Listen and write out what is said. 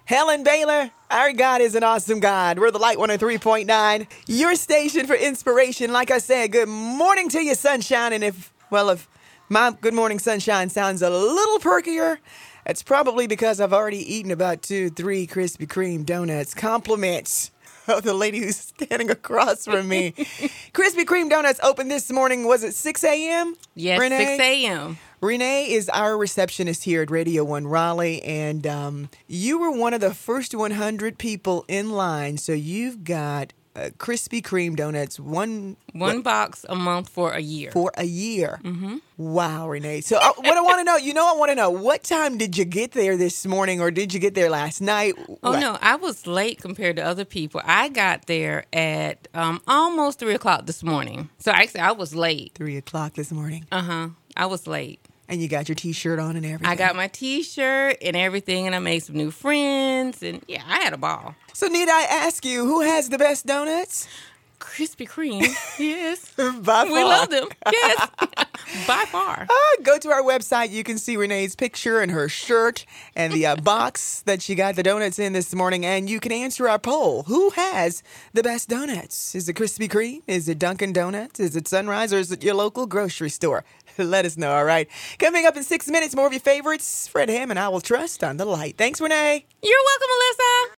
Helen Baylor, our God is an awesome God. We're the Light 103.9, your station for inspiration. Like I said, good morning to you, sunshine. And if my good morning sunshine sounds a little perkier, it's probably because I've already eaten about 2-3 Krispy Kreme donuts. Compliments of the lady who's standing across from me. Krispy Kreme donuts opened this morning, was it 6 a.m.? Yes, Renee? 6 a.m. Renee is our receptionist here at Radio 1 Raleigh, and you were one of the first 100 people in line, so you've got Krispy Kreme donuts, one box a month for a year. For a year. Mm-hmm. Wow, Renee. So what I want to know, what time did you get there this morning, or did you get there last night? No, I was late compared to other people. I got there at almost 3 o'clock this morning. So actually, I was late. 3 o'clock this morning. I was late. And you got your T-shirt on and everything. I got my T-shirt and everything, and I made some new friends, and yeah, I had a ball. So need I ask you, who has the best donuts? Krispy Kreme, yes. By far. We love them, yes, by far. Go to our website. You can see Renee's picture and her shirt and the box that she got the donuts in this morning, and you can answer our poll. Who has the best donuts? Is it Krispy Kreme? Is it Dunkin' Donuts? Is it Sunrise? Or is it your local grocery store? Let us know, all right? Coming up in 6 minutes, more of your favorites. Fred Ham and I Will Trust on the Light. Thanks, Renee. You're welcome, Alyssa.